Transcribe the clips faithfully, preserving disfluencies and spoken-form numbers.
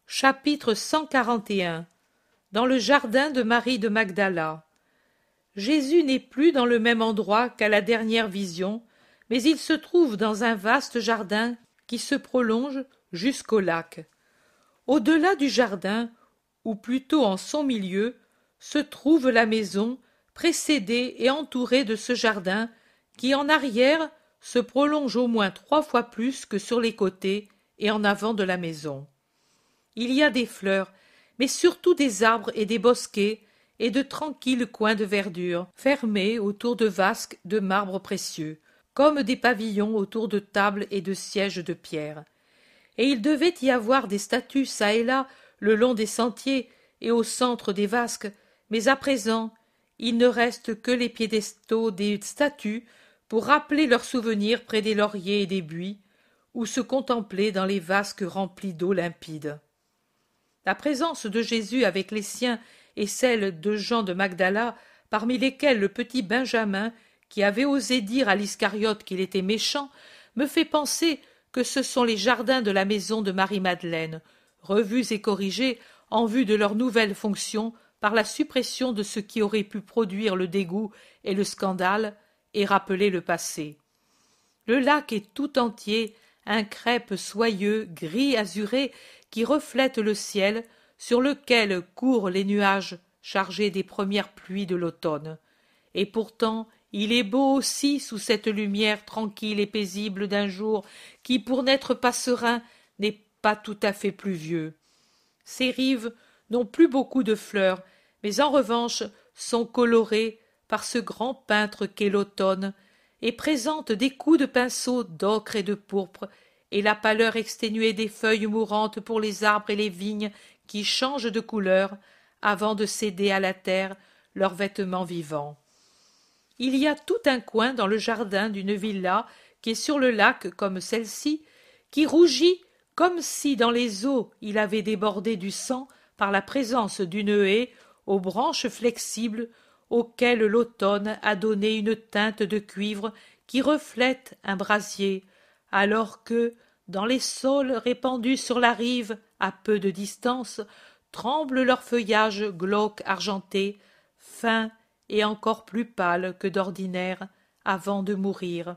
Chapitre cent quarante et un. Dans le jardin de Marie de Magdala. Jésus n'est plus dans le même endroit qu'à la dernière vision, mais il se trouve dans un vaste jardin qui se prolonge jusqu'au lac. Au-delà du jardin, ou plutôt en son milieu, se trouve la maison, précédée et entourée de ce jardin, qui en arrière se prolonge au moins trois fois plus que sur les côtés et en avant de la maison. Il y a des fleurs, mais surtout des arbres et des bosquets, et de tranquilles coins de verdure, fermés autour de vasques de marbre précieux, comme des pavillons autour de tables et de sièges de pierre. Et il devait y avoir des statues çà et là, le long des sentiers et au centre des vasques, mais à présent, il ne reste que les piédestaux des statues pour rappeler leurs souvenirs près des lauriers et des buis, ou se contempler dans les vasques remplies d'eau limpide. La présence de Jésus avec les siens et celle de Jean de Magdala, parmi lesquels le petit Benjamin, qui avait osé dire à l'Iscariote qu'il était méchant, me fait penser que ce sont les jardins de la maison de Marie-Madeleine, revus et corrigés en vue de leur nouvelle fonction par la suppression de ce qui aurait pu produire le dégoût et le scandale et rappeler le passé. Le lac est tout entier un crêpe soyeux, gris azuré, qui reflète le ciel, sur lequel courent les nuages chargés des premières pluies de l'automne. Et pourtant, il est beau aussi sous cette lumière tranquille et paisible d'un jour qui, pour n'être pas serein, n'est pas tout à fait pluvieux. Ces rives n'ont plus beaucoup de fleurs, mais en revanche sont colorées par ce grand peintre qu'est l'automne, et présentent des coups de pinceau d'ocre et de pourpre, et la pâleur exténuée des feuilles mourantes pour les arbres et les vignes qui changent de couleur avant de céder à la terre leurs vêtements vivants. Il y a tout un coin dans le jardin d'une villa qui est sur le lac comme celle-ci, qui rougit comme si dans les eaux il avait débordé du sang par la présence d'une haie aux branches flexibles auxquelles l'automne a donné une teinte de cuivre qui reflète un brasier, alors que, dans les saules répandus sur la rive, à peu de distance, tremble leur feuillage glauque argenté, fin et encore plus pâle que d'ordinaire, avant de mourir.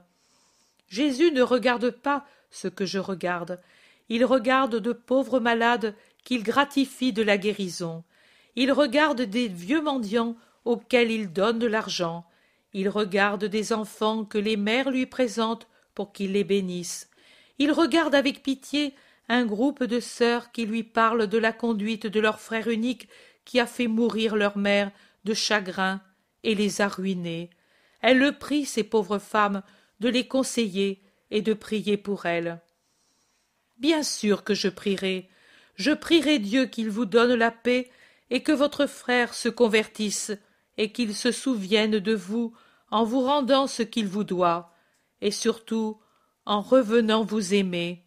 Jésus ne regarde pas ce que je regarde, il regarde de pauvres malades qu'il gratifie de la guérison, il regarde des vieux mendiants auxquels il donne de l'argent, il regarde des enfants que les mères lui présentent pour qu'il les bénisse, il regarde avec pitié un groupe de sœurs qui lui parlent de la conduite de leur frère unique qui a fait mourir leur mère de chagrin et les a ruinées. Elle le prie, ces pauvres femmes, de les conseiller et de prier pour elles. Bien sûr que je prierai, je prierai Dieu qu'il vous donne la paix et que votre frère se convertisse et qu'il se souvienne de vous en vous rendant ce qu'il vous doit, et surtout en revenant vous aimer.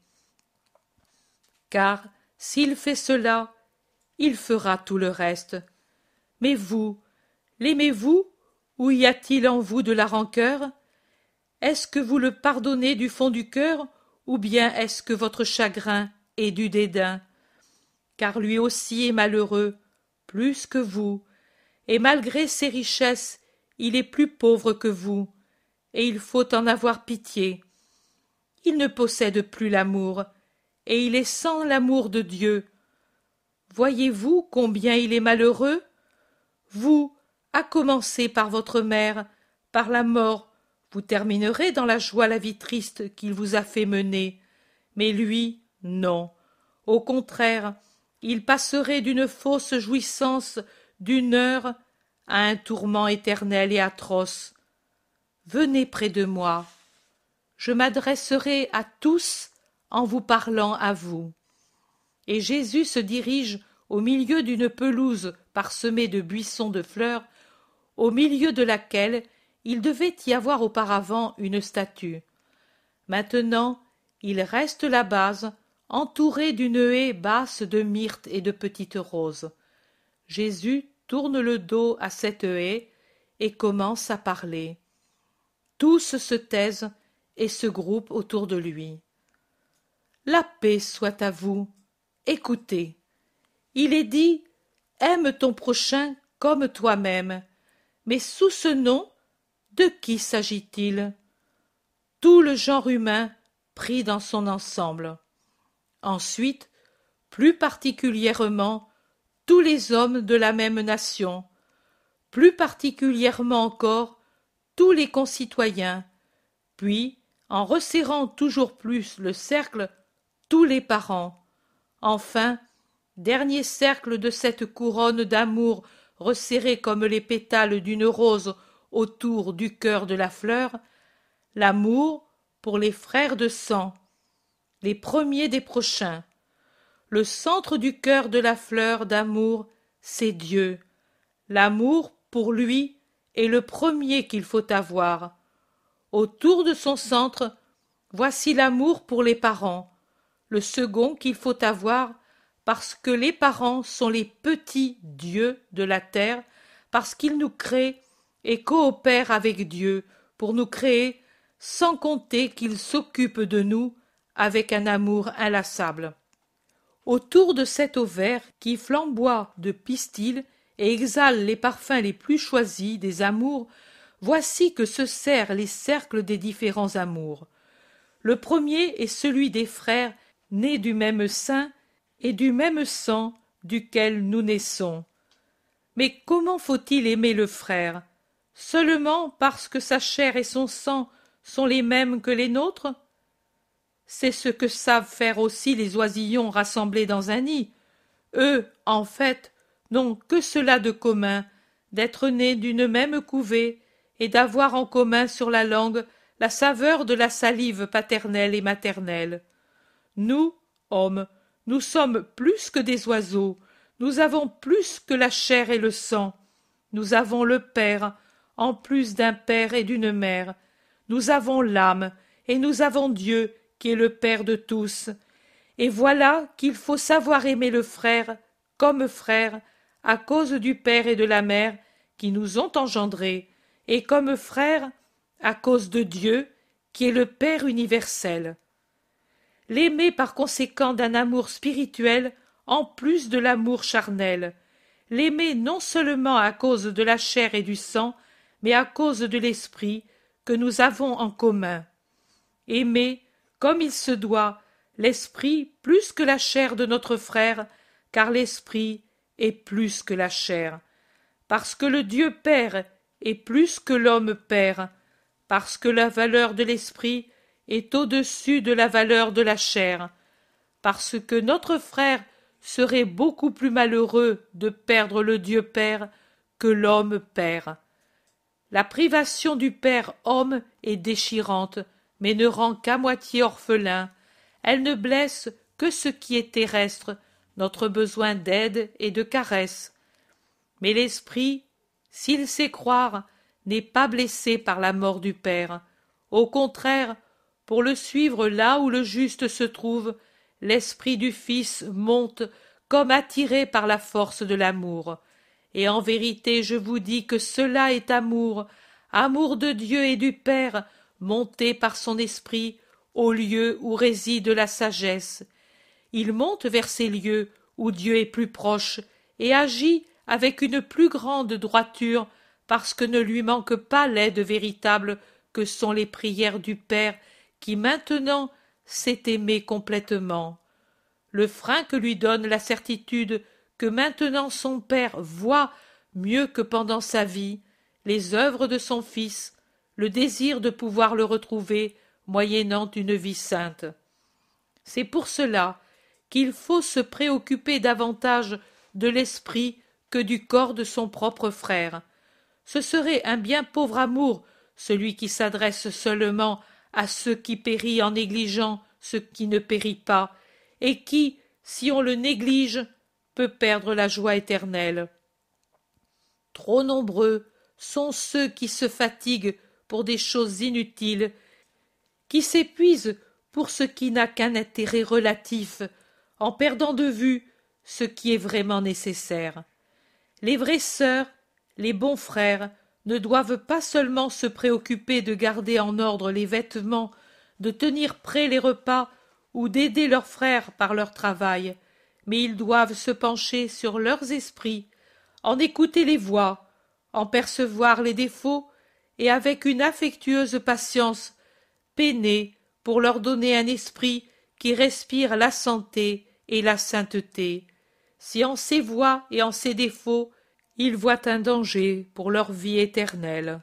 Car s'il fait cela, il fera tout le reste. Mais vous, l'aimez-vous, ou y a-t-il en vous de la rancœur? Est-ce que vous le pardonnez du fond du cœur, ou bien est-ce que votre chagrin est du dédain? Car lui aussi est malheureux, plus que vous, et malgré ses richesses, il est plus pauvre que vous, et il faut en avoir pitié. Il ne possède plus l'amour, et il est sans l'amour de Dieu. Voyez-vous combien il est malheureux? Vous, à commencer par votre mère, par la mort, vous terminerez dans la joie la vie triste qu'il vous a fait mener. Mais lui, non. Au contraire, il passerait d'une fausse jouissance d'une heure à un tourment éternel et atroce. Venez près de moi. Je m'adresserai à tous en vous parlant à vous. Et Jésus se dirige au milieu d'une pelouse parsemée de buissons de fleurs, au milieu de laquelle il devait y avoir auparavant une statue. Maintenant, il reste la base, entouré d'une haie basse de myrte et de petites roses. Jésus tourne le dos à cette haie et commence à parler. Tous se taisent et se groupent autour de lui. La paix soit à vous. Écoutez. Il est dit « Aime ton prochain comme toi-même ». Mais sous ce nom, de qui s'agit-il? Tout le genre humain pris dans son ensemble. Ensuite, plus particulièrement, tous les hommes de la même nation, plus particulièrement encore, tous les concitoyens, puis, en resserrant toujours plus le cercle, tous les parents. Enfin, dernier cercle de cette couronne d'amour resserrée comme les pétales d'une rose autour du cœur de la fleur, l'amour pour les frères de sang, les premiers des prochains. Le centre du cœur de la fleur d'amour, c'est Dieu. L'amour, pour lui, est le premier qu'il faut avoir. Autour de son centre, voici l'amour pour les parents, le second qu'il faut avoir, parce que les parents sont les petits dieux de la terre, parce qu'ils nous créent et coopèrent avec Dieu pour nous créer, sans compter qu'ils s'occupent de nous avec un amour inlassable. Autour de cet ovaire qui flamboie de pistil et exhale les parfums les plus choisis des amours, voici que se serrent les cercles des différents amours. Le premier est celui des frères nés du même sein et du même sang duquel nous naissons. Mais comment faut-il aimer le frère? Seulement parce que sa chair et son sang sont les mêmes que les nôtres? C'est ce que savent faire aussi les oisillons rassemblés dans un nid. Eux, en fait, n'ont que cela de commun, d'être nés d'une même couvée et d'avoir en commun sur la langue la saveur de la salive paternelle et maternelle. Nous, hommes, nous sommes plus que des oiseaux, nous avons plus que la chair et le sang. Nous avons le Père, en plus d'un père et d'une mère. Nous avons l'âme, et nous avons Dieu, qui est le Père de tous. Et voilà qu'il faut savoir aimer le frère comme frère, à cause du Père et de la Mère qui nous ont engendrés, et comme frère, à cause de Dieu, qui est le Père universel. L'aimer par conséquent d'un amour spirituel, en plus de l'amour charnel. L'aimer non seulement à cause de la chair et du sang, mais à cause de l'esprit que nous avons en commun. Aimer, comme il se doit, l'esprit plus que la chair de notre frère, car l'esprit est plus que la chair. Parce que le Dieu Père est plus que l'homme Père, parce que la valeur de l'esprit est au-dessus de la valeur de la chair, parce que notre frère serait beaucoup plus malheureux de perdre le Dieu Père que l'homme Père. La privation du Père homme est déchirante, mais ne rend qu'à moitié orphelin. Elle ne blesse que ce qui est terrestre, notre besoin d'aide et de caresses. Mais l'esprit, s'il sait croire, n'est pas blessé par la mort du Père. Au contraire, pour le suivre là où le juste se trouve, l'esprit du Fils monte comme attiré par la force de l'amour. Et en vérité, je vous dis que cela est amour, amour de Dieu et du Père, monté par son esprit au lieu où réside la sagesse. Il monte vers ces lieux où Dieu est plus proche et agit avec une plus grande droiture parce que ne lui manque pas l'aide véritable que sont les prières du Père qui maintenant sait aimer complètement. Le frein que lui donne la certitude que maintenant son Père voit mieux que pendant sa vie les œuvres de son Fils, le désir de pouvoir le retrouver moyennant une vie sainte. C'est pour cela qu'il faut se préoccuper davantage de l'esprit que du corps de son propre frère. Ce serait un bien pauvre amour, celui qui s'adresse seulement à ceux qui périssent en négligeant ce qui ne périt pas, et qui, si on le néglige, peut perdre la joie éternelle. Trop nombreux sont ceux qui se fatiguent pour des choses inutiles, qui s'épuisent pour ce qui n'a qu'un intérêt relatif, en perdant de vue ce qui est vraiment nécessaire. Les vraies sœurs, les bons frères, ne doivent pas seulement se préoccuper de garder en ordre les vêtements, de tenir prêts les repas ou d'aider leurs frères par leur travail, mais ils doivent se pencher sur leurs esprits, en écouter les voix, en percevoir les défauts, et avec une affectueuse patience peiner pour leur donner un esprit qui respire la santé et la sainteté, si en ces voies et en ces défauts ils voient un danger pour leur vie éternelle.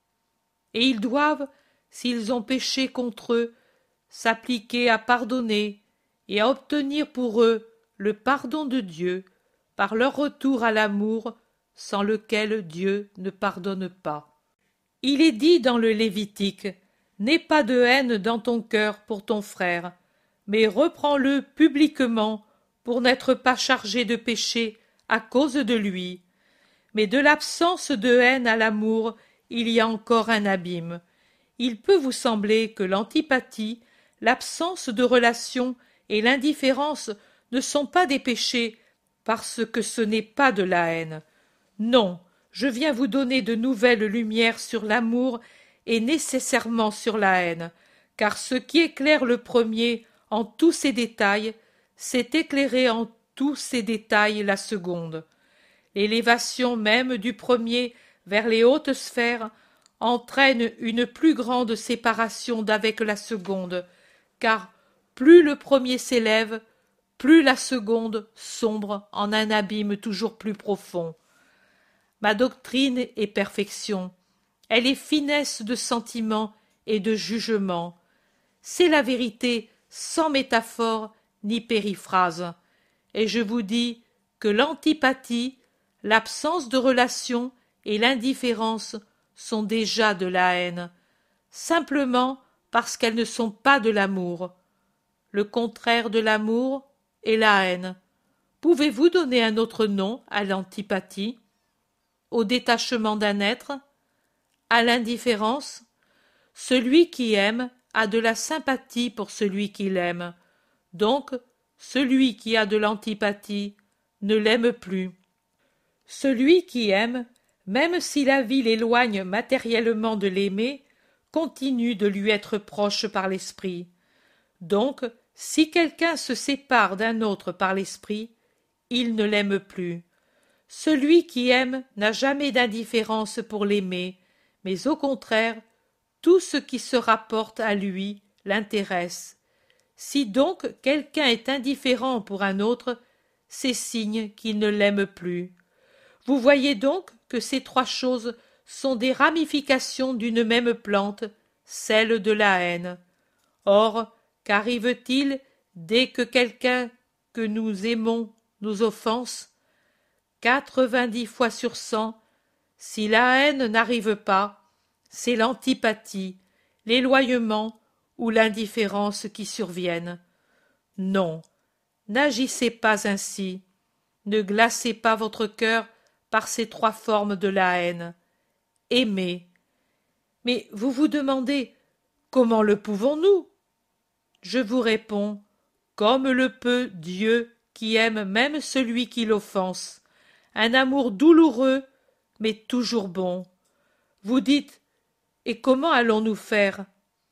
Et ils doivent, s'ils ont péché contre eux, s'appliquer à pardonner et à obtenir pour eux le pardon de Dieu par leur retour à l'amour sans lequel Dieu ne pardonne pas. Il est dit dans le Lévitique: « N'aie pas de haine dans ton cœur pour ton frère, mais reprends-le publiquement pour n'être pas chargé de péché à cause de lui. » Mais de l'absence de haine à l'amour, il y a encore un abîme. Il peut vous sembler que l'antipathie, l'absence de relation et l'indifférence ne sont pas des péchés, parce que ce n'est pas de la haine. Non, je viens vous donner de nouvelles lumières sur l'amour et nécessairement sur la haine, car ce qui éclaire le premier en tous ses détails, c'est éclairer en tous ses détails la seconde. L'élévation même du premier vers les hautes sphères entraîne une plus grande séparation d'avec la seconde, car plus le premier s'élève, plus la seconde sombre en un abîme toujours plus profond. Ma doctrine est perfection, elle est finesse de sentiment et de jugement. C'est la vérité sans métaphore ni périphrase, et je vous dis que l'antipathie, l'absence de relation et l'indifférence sont déjà de la haine, simplement parce qu'elles ne sont pas de l'amour. Le contraire de l'amour est la haine. Pouvez-vous donner un autre nom à l'antipathie? Au détachement d'un être? À l'indifférence? Celui qui aime a de la sympathie pour celui qu'il aime. Donc, celui qui a de l'antipathie ne l'aime plus. Celui qui aime, même si la vie l'éloigne matériellement de l'aimer, continue de lui être proche par l'esprit. Donc, si quelqu'un se sépare d'un autre par l'esprit, il ne l'aime plus. Celui qui aime n'a jamais d'indifférence pour l'aimer, mais au contraire, tout ce qui se rapporte à lui l'intéresse. Si donc quelqu'un est indifférent pour un autre, c'est signe qu'il ne l'aime plus. Vous voyez donc que ces trois choses sont des ramifications d'une même plante, celle de la haine. Or, qu'arrive-t-il dès que quelqu'un que nous aimons nous offense? Quatre-vingt-dix fois sur cent, si la haine n'arrive pas, c'est l'antipathie, l'éloignement ou l'indifférence qui surviennent. Non, n'agissez pas ainsi, ne glacez pas votre cœur par ces trois formes de la haine. Aimez. Mais vous vous demandez, comment le pouvons-nous? Je vous réponds, comme le peut Dieu qui aime même celui qui l'offense, un amour douloureux, mais toujours bon. Vous dites, et comment allons-nous faire?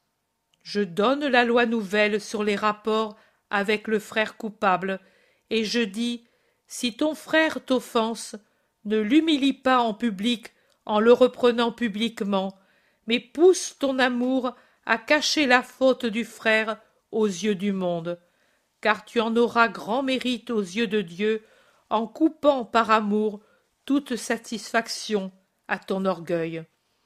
Je donne la loi nouvelle sur les rapports avec le frère coupable, et je dis, si ton frère t'offense, ne l'humilie pas en public en le reprenant publiquement, mais pousse ton amour à cacher la faute du frère aux yeux du monde, car tu en auras grand mérite aux yeux de Dieu en coupant par amour toute satisfaction à ton orgueil.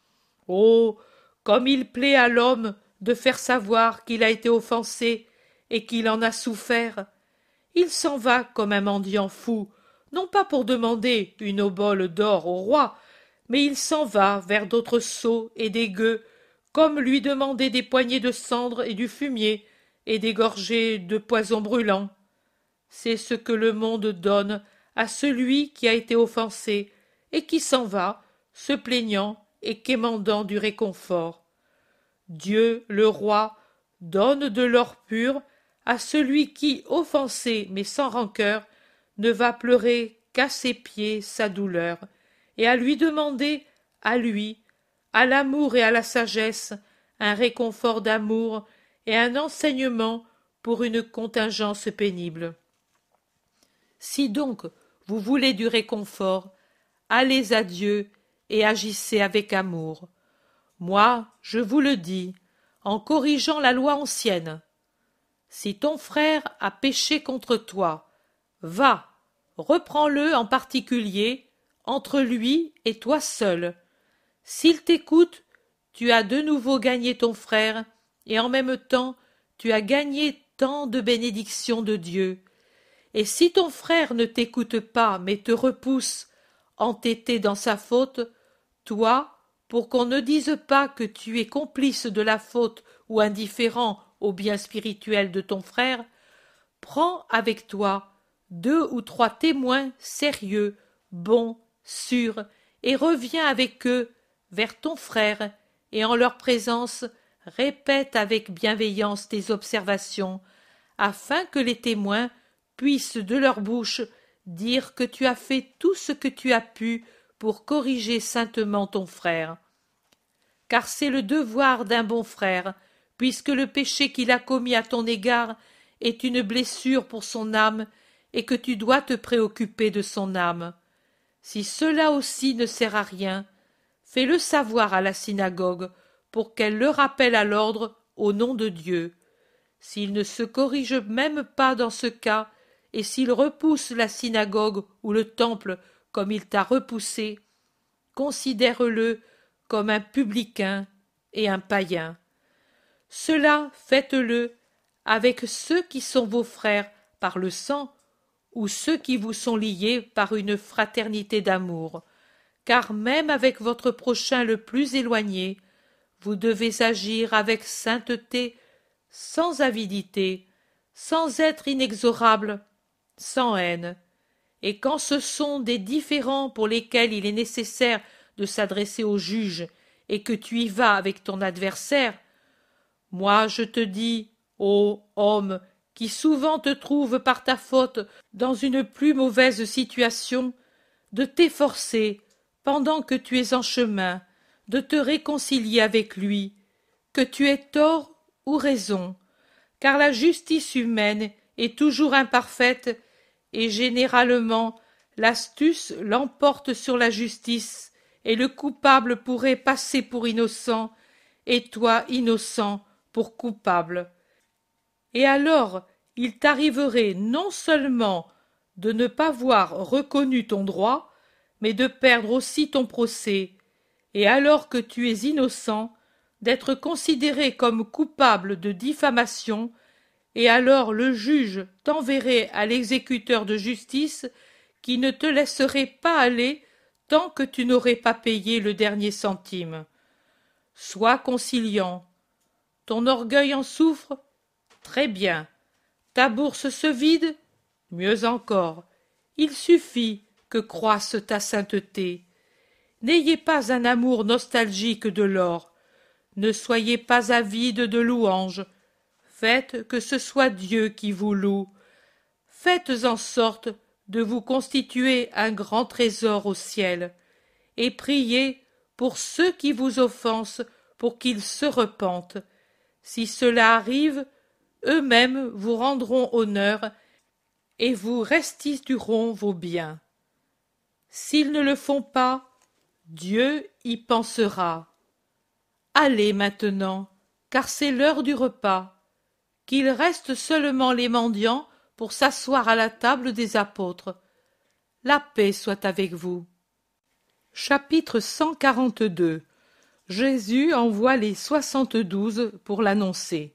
Oh, comme il plaît à l'homme de faire savoir qu'il a été offensé et qu'il en a souffert. Il s'en va comme un mendiant fou, non pas pour demander une obole d'or au roi, mais il s'en va vers d'autres seaux et des gueux, comme lui demander des poignées de cendre et du fumier, et des gorgées de poison brûlant. C'est ce que le monde donne à celui qui a été offensé, et qui s'en va, se plaignant et quémandant du réconfort. Dieu, le roi, donne de l'or pur à celui qui, offensé mais sans rancœur, ne va pleurer qu'à ses pieds sa douleur, et à lui demander, à lui, à l'amour et à la sagesse, un réconfort d'amour et un enseignement pour une contingence pénible. Si donc vous voulez du réconfort, allez à Dieu et agissez avec amour. Moi, je vous le dis, en corrigeant la loi ancienne. Si ton frère a péché contre toi, va, reprends-le en particulier, entre lui et toi seul. S'il t'écoute, tu as de nouveau gagné ton frère, et en même temps tu as gagné tant de bénédictions de Dieu. Et si ton frère ne t'écoute pas, mais te repousse, entêté dans sa faute, toi, pour qu'on ne dise pas que tu es complice de la faute ou indifférent au bien spirituel de ton frère, prends avec toi deux ou trois témoins sérieux, bons, sûrs, et reviens avec eux vers ton frère, et en leur présence répète avec bienveillance tes observations, afin que les témoins puissent de leur bouche dire que tu as fait tout ce que tu as pu pour corriger saintement ton frère. Car c'est le devoir d'un bon frère, puisque le péché qu'il a commis à ton égard est une blessure pour son âme, et que tu dois te préoccuper de son âme. Si cela aussi ne sert à rien, fais-le savoir à la synagogue, pour qu'elle le rappelle à l'ordre au nom de Dieu. S'il ne se corrige même pas dans ce cas, et s'il repousse la synagogue ou le temple comme il t'a repoussé, considère-le comme un publicain et un païen. Cela faites-le avec ceux qui sont vos frères par le sang ou ceux qui vous sont liés par une fraternité d'amour, car même avec votre prochain le plus éloigné, vous devez agir avec sainteté, sans avidité, sans être inexorable, sans haine. Et quand ce sont des différends pour lesquels il est nécessaire de s'adresser au juge et que tu y vas avec ton adversaire, moi je te dis, ô homme, qui souvent te trouve par ta faute dans une plus mauvaise situation, de t'efforcer, pendant que tu es en chemin, de te réconcilier avec lui, que tu aies tort ou raison, car la justice humaine est toujours imparfaite, et généralement l'astuce l'emporte sur la justice, et le coupable pourrait passer pour innocent, et toi innocent pour coupable. Et alors il t'arriverait non seulement de ne pas voir reconnu ton droit, mais de perdre aussi ton procès, et alors que tu es innocent, d'être considéré comme coupable de diffamation, et alors le juge t'enverrait à l'exécuteur de justice qui ne te laisserait pas aller tant que tu n'aurais pas payé le dernier centime. Sois conciliant. Ton orgueil en souffre? Très bien. Ta bourse se vide? Mieux encore. Il suffit que croisse ta sainteté. N'ayez pas un amour nostalgique de l'or. Ne soyez pas avide de louanges. Faites que ce soit Dieu qui vous loue. Faites en sorte de vous constituer un grand trésor au ciel, et priez pour ceux qui vous offensent pour qu'ils se repentent. Si cela arrive, eux-mêmes vous rendront honneur et vous restitueront vos biens. S'ils ne le font pas, Dieu y pensera. Allez maintenant, car c'est l'heure du repas. Qu'il reste seulement les mendiants pour s'asseoir à la table des apôtres. La paix soit avec vous. Chapitre cent quarante-deux. Jésus envoie les soixante-douze pour l'annoncer.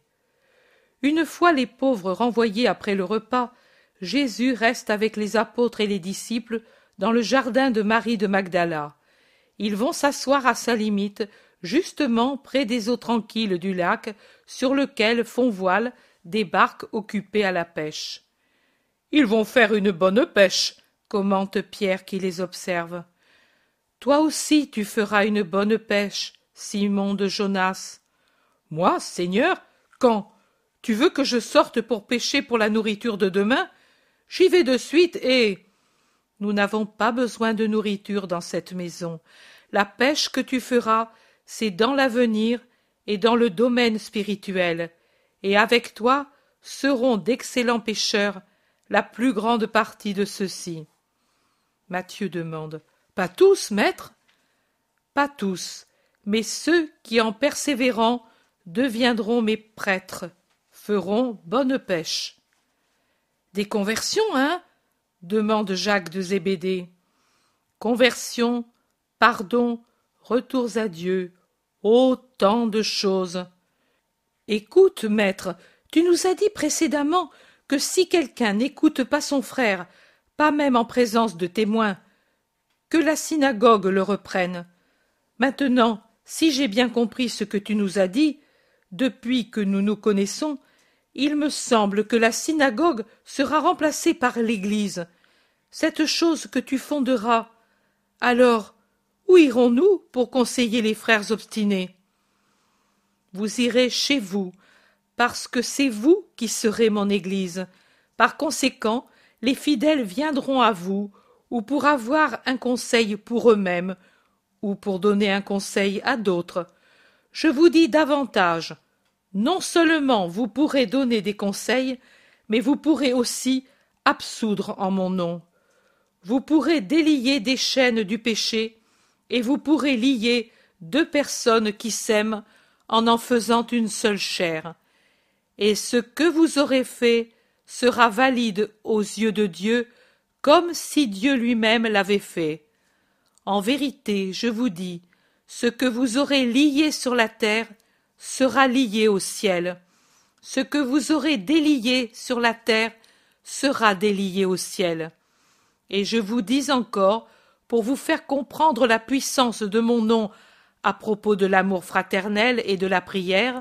Une fois les pauvres renvoyés après le repas, Jésus reste avec les apôtres et les disciples dans le jardin de Marie de Magdala. Ils vont s'asseoir à sa limite, justement près des eaux tranquilles du lac, sur lequel font voile des barques occupées à la pêche. « Ils vont faire une bonne pêche », commente Pierre qui les observe. « Toi aussi tu feras une bonne pêche, Simon de Jonas. »« Moi, Seigneur, quand? Tu veux que je sorte pour pêcher pour la nourriture de demain? J'y vais de suite et... » Nous n'avons pas besoin de nourriture dans cette maison. La pêche que tu feras, c'est dans l'avenir et dans le domaine spirituel. Et avec toi seront d'excellents pêcheurs, la plus grande partie de ceux-ci. Matthieu demande. Pas tous, maître? Pas tous, mais ceux qui, en persévérant, deviendront mes prêtres, feront bonne pêche. Des conversions, hein? Demande Jacques de Zébédée. Conversion, pardon, retours à Dieu, autant de choses. Écoute, maître, tu nous as dit précédemment que si quelqu'un n'écoute pas son frère, pas même en présence de témoins, que la synagogue le reprenne. Maintenant, si j'ai bien compris ce que tu nous as dit, depuis que nous nous connaissons, il me semble que la synagogue sera remplacée par l'Église, cette chose que tu fonderas. Alors, où irons-nous pour conseiller les frères obstinés? Vous irez chez vous, parce que c'est vous qui serez mon Église. Par conséquent, les fidèles viendront à vous, ou pour avoir un conseil pour eux-mêmes, ou pour donner un conseil à d'autres. Je vous dis davantage, non seulement vous pourrez donner des conseils, mais vous pourrez aussi absoudre en mon nom. Vous pourrez délier des chaînes du péché, et vous pourrez lier deux personnes qui s'aiment en en faisant une seule chair. Et ce que vous aurez fait sera valide aux yeux de Dieu, comme si Dieu lui-même l'avait fait. En vérité, je vous dis, ce que vous aurez lié sur la terre sera lié au ciel. Ce que vous aurez délié sur la terre sera délié au ciel. Et je vous dis encore, pour vous faire comprendre la puissance de mon nom à propos de l'amour fraternel et de la prière,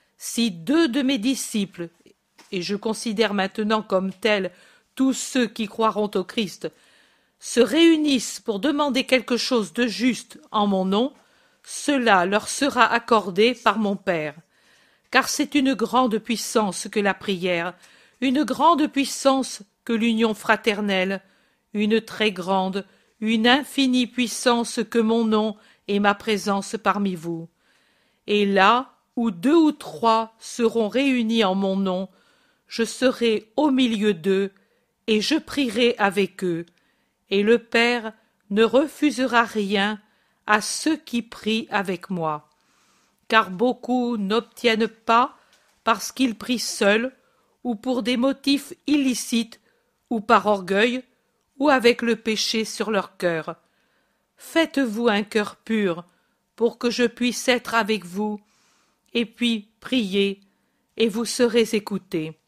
si deux de mes disciples, et je considère maintenant comme tels tous ceux qui croiront au Christ, se réunissent pour demander quelque chose de juste en mon nom, cela leur sera accordé par mon Père. Car c'est une grande puissance que la prière, une grande puissance que l'union fraternelle, une très grande, une infinie puissance que mon nom et ma présence parmi vous. Et là où deux ou trois seront réunis en mon nom, je serai au milieu d'eux, et je prierai avec eux, et le Père ne refusera rien à ceux qui prient avec moi. Car beaucoup n'obtiennent pas parce qu'ils prient seuls, ou pour des motifs illicites, ou par orgueil, ou avec le péché sur leur cœur. Faites-vous un cœur pur, pour que je puisse être avec vous, et puis priez, et vous serez écoutés.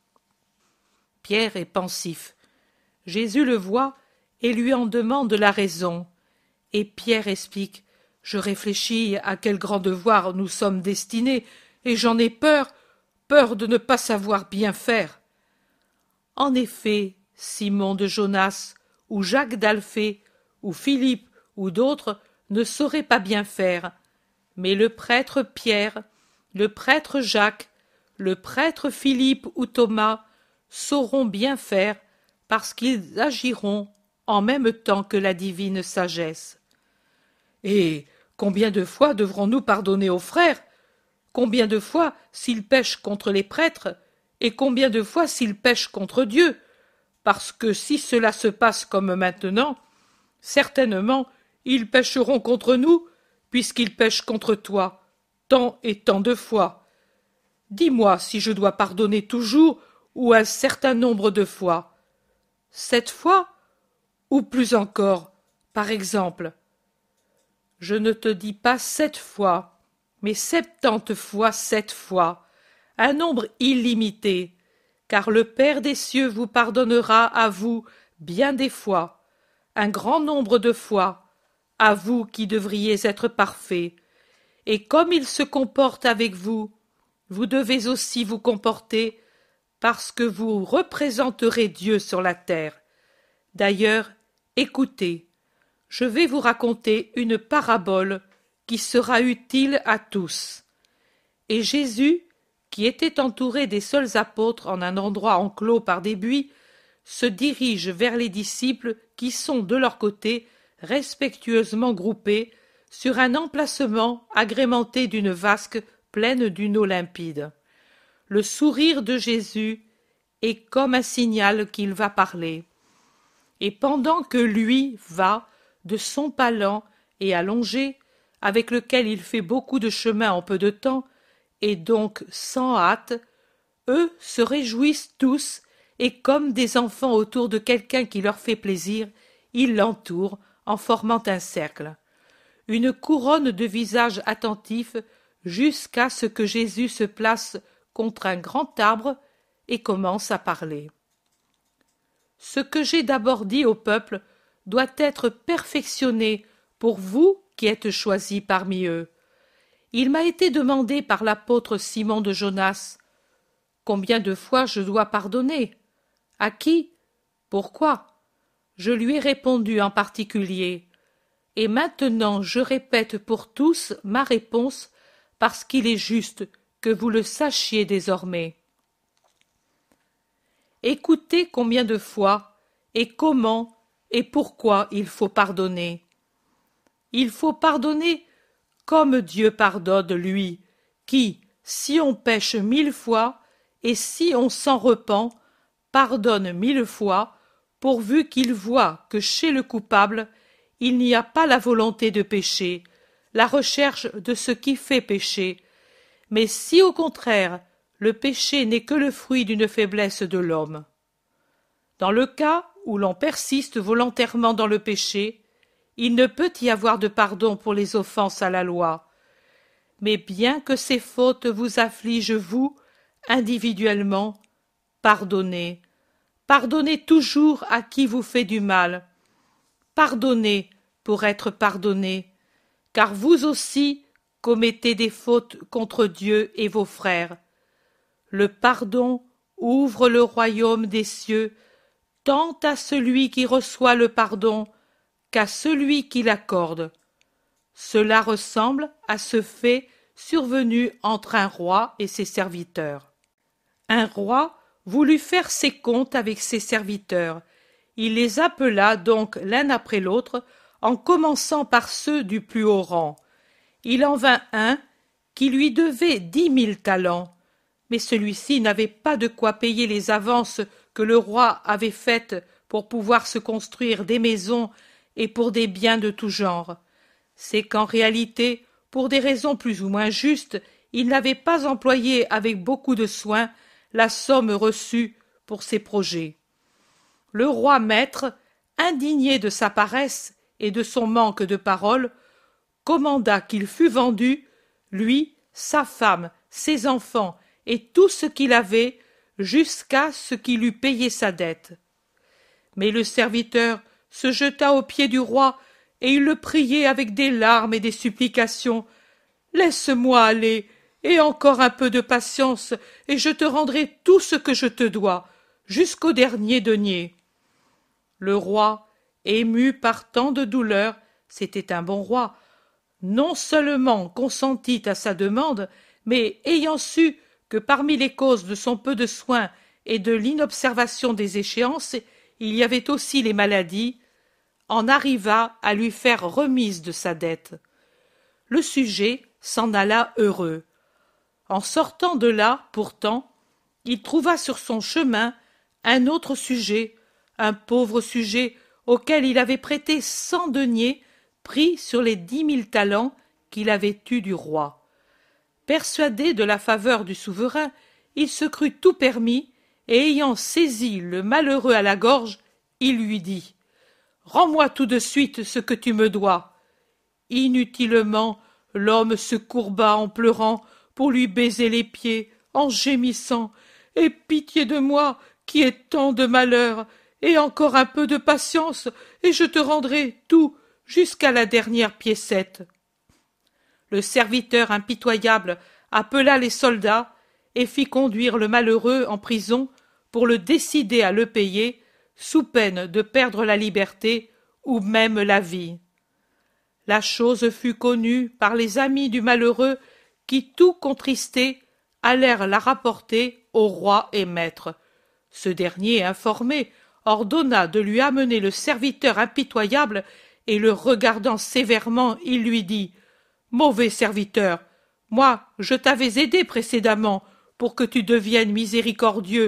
Pierre est pensif. Jésus le voit et lui en demande la raison. Et Pierre explique, « Je réfléchis à quel grand devoir nous sommes destinés, et j'en ai peur, peur de ne pas savoir bien faire. » En effet, Simon de Jonas, ou Jacques d'Alphée, ou Philippe, ou d'autres ne sauraient pas bien faire, mais le prêtre Pierre, le prêtre Jacques, le prêtre Philippe ou Thomas sauront bien faire parce qu'ils agiront en même temps que la divine sagesse. Et combien de fois devrons-nous pardonner aux frères? Combien de fois s'ils pêchent contre les prêtres? Et combien de fois s'ils pêchent contre Dieu? Parce que si cela se passe comme maintenant, certainement ils pêcheront contre nous, puisqu'ils pêchent contre toi, tant et tant de fois. Dis-moi si je dois pardonner toujours ou un certain nombre de fois. Sept fois ou plus encore, par exemple. Je ne te dis pas sept fois, mais septante fois sept fois, un nombre illimité, car le Père des cieux vous pardonnera à vous bien des fois, un grand nombre de fois, à vous qui devriez être parfaits. Et comme il se comporte avec vous, vous devez aussi vous comporter, parce que vous représenterez Dieu sur la terre. D'ailleurs, écoutez, je vais vous raconter une parabole qui sera utile à tous. Et Jésus, qui était entouré des seuls apôtres en un endroit enclos par des buis, se dirige vers les disciples qui sont de leur côté respectueusement groupés sur un emplacement agrémenté d'une vasque pleine d'une eau limpide. Le sourire de Jésus est comme un signal qu'il va parler. Et pendant que lui va, de son pas lent et allongé, avec lequel il fait beaucoup de chemin en peu de temps, et donc sans hâte, eux se réjouissent tous, et comme des enfants autour de quelqu'un qui leur fait plaisir, ils l'entourent en formant un cercle. Une couronne de visages attentifs jusqu'à ce que Jésus se place contre un grand arbre et commence à parler. Ce que j'ai d'abord dit au peuple doit être perfectionné pour vous qui êtes choisis parmi eux. Il m'a été demandé par l'apôtre Simon de Jonas, combien de fois je dois pardonner? À qui? Pourquoi? Je lui ai répondu en particulier, et maintenant je répète pour tous ma réponse parce qu'il est juste que vous le sachiez désormais. Écoutez combien de fois, et comment, et pourquoi il faut pardonner. Il faut pardonner comme Dieu pardonne, lui, qui, si on pêche mille fois, et si on s'en repent, pardonne mille fois, pourvu qu'il voit que chez le coupable, il n'y a pas la volonté de pécher, la recherche de ce qui fait pécher, mais si au contraire, le péché n'est que le fruit d'une faiblesse de l'homme. Dans le cas où l'on persiste volontairement dans le péché, il ne peut y avoir de pardon pour les offenses à la loi. Mais bien que ces fautes vous affligent, vous, individuellement, pardonnez. Pardonnez toujours à qui vous fait du mal. Pardonnez pour être pardonné, car vous aussi commettez des fautes contre Dieu et vos frères. Le pardon ouvre le royaume des cieux tant à celui qui reçoit le pardon qu'à celui qui l'accorde. Cela ressemble à ce fait survenu entre un roi et ses serviteurs. Un roi voulut faire ses comptes avec ses serviteurs. Il les appela donc l'un après l'autre, en commençant par ceux du plus haut rang. Il en vint un qui lui devait dix mille talents, mais celui-ci n'avait pas de quoi payer les avances que le roi avait faites pour pouvoir se construire des maisons et pour des biens de tout genre. C'est qu'en réalité, pour des raisons plus ou moins justes, il n'avait pas employé avec beaucoup de soin la somme reçue pour ses projets. Le roi maître, indigné de sa paresse et de son manque de parole, commanda qu'il fût vendu, lui, sa femme, ses enfants et tout ce qu'il avait, jusqu'à ce qu'il eût payé sa dette. Mais le serviteur se jeta aux pieds du roi, et il le priait avec des larmes et des supplications. « Laisse-moi aller, et encore un peu de patience, et je te rendrai tout ce que je te dois, jusqu'au dernier denier. » Le roi, ému par tant de douleur, c'était un bon roi, non seulement consentit à sa demande, mais ayant su que parmi les causes de son peu de soin et de l'inobservation des échéances, il y avait aussi les maladies, en arriva à lui faire remise de sa dette. Le sujet s'en alla heureux. En sortant de là, pourtant, il trouva sur son chemin un autre sujet, un pauvre sujet auquel il avait prêté cent deniers pris sur les dix mille talents qu'il avait eus du roi. Persuadé de la faveur du souverain, il se crut tout permis, et ayant saisi le malheureux à la gorge, il lui dit « Rends-moi tout de suite ce que tu me dois. » Inutilement, l'homme se courba en pleurant pour lui baiser les pieds, en gémissant « Aie pitié de moi, qui ai tant de malheur, et encore un peu de patience, et je te rendrai tout, jusqu'à la dernière piécette. » Le serviteur impitoyable appela les soldats et fit conduire le malheureux en prison pour le décider à le payer, sous peine de perdre la liberté ou même la vie. La chose fut connue par les amis du malheureux qui, tout contristés, allèrent la rapporter au roi et maître. Ce dernier, informé, ordonna de lui amener le serviteur impitoyable et, le regardant sévèrement, il lui dit « Mauvais serviteur, moi je t'avais aidé précédemment pour que tu deviennes miséricordieux,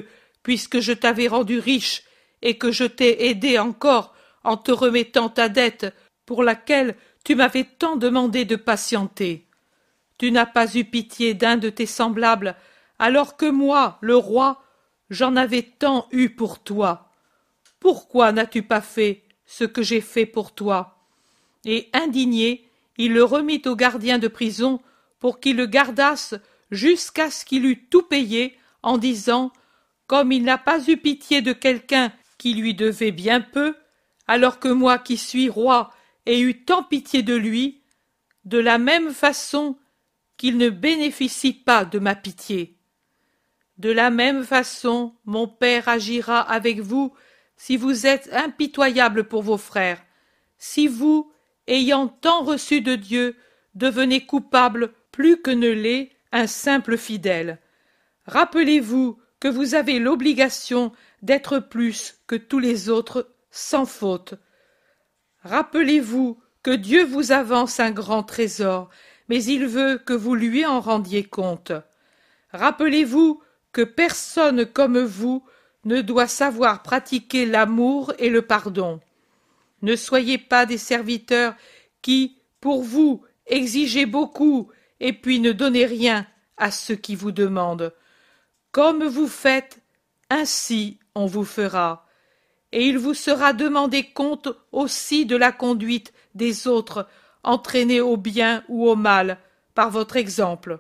puisque je t'avais rendu riche et que je t'ai aidé encore en te remettant ta dette pour laquelle tu m'avais tant demandé de patienter. Tu n'as pas eu pitié d'un de tes semblables, alors que moi, le roi, j'en avais tant eu pour toi. Pourquoi n'as-tu pas fait ce que j'ai fait pour toi? Et indigné, il le remit au gardien de prison pour qu'il le gardasse jusqu'à ce qu'il eût tout payé, en disant: comme il n'a pas eu pitié de quelqu'un qui lui devait bien peu, alors que moi qui suis roi ai eu tant pitié de lui, de la même façon qu'il ne bénéficie pas de ma pitié. De la même façon, mon père agira avec vous si vous êtes impitoyable pour vos frères, si vous, ayant tant reçu de Dieu, devenez coupable plus que ne l'est un simple fidèle. Rappelez-vous que vous avez l'obligation d'être plus que tous les autres sans faute. Rappelez-vous que Dieu vous avance un grand trésor, mais il veut que vous lui en rendiez compte. Rappelez-vous que personne comme vous ne doit savoir pratiquer l'amour et le pardon. Ne soyez pas des serviteurs qui, pour vous, exigez beaucoup et puis ne donnez rien à ceux qui vous demandent. Comme vous faites, ainsi on vous fera. Et il vous sera demandé compte aussi de la conduite des autres, entraînés au bien ou au mal, par votre exemple.